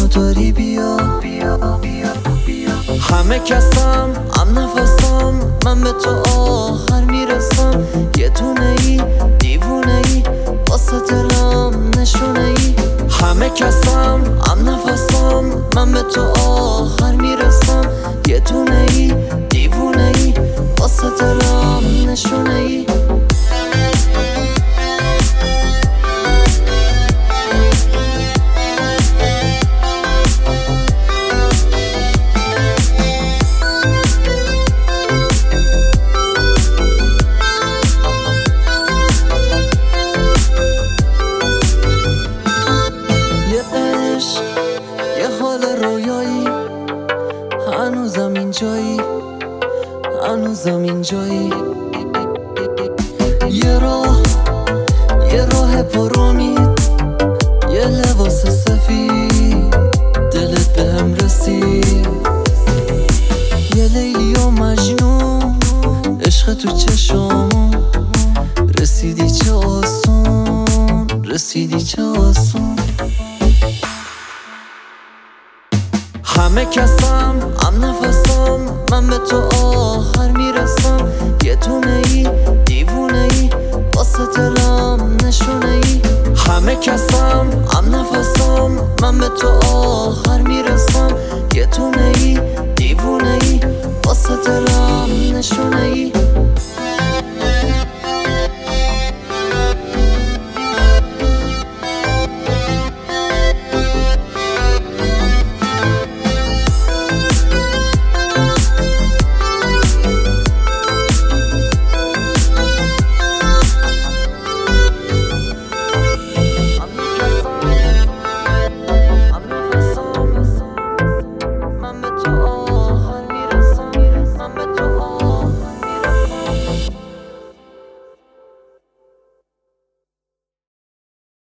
داری بیا همه کسم نفسم من به تو آخر میرسم یه دونه ای دیوونه ای واسه دلم نشونه ای همه کسم نفسم من به تو آخر میرسم یه دونه ای دیوونه ای واسه دلم نشونه ای یه حال رویایی هنوزم اینجایی یه راه پر امید یه لباس سفید دلت بهم رسید یه لیلی و مجنون عشق تو چشم رسیدی چه آسون همه کسم نفسم من به تو آخر میرسم یه دونه ای دیوونه ای واسه دلم نشونه ای همه کسم نفسم من به تو آخر میرسم یه دونه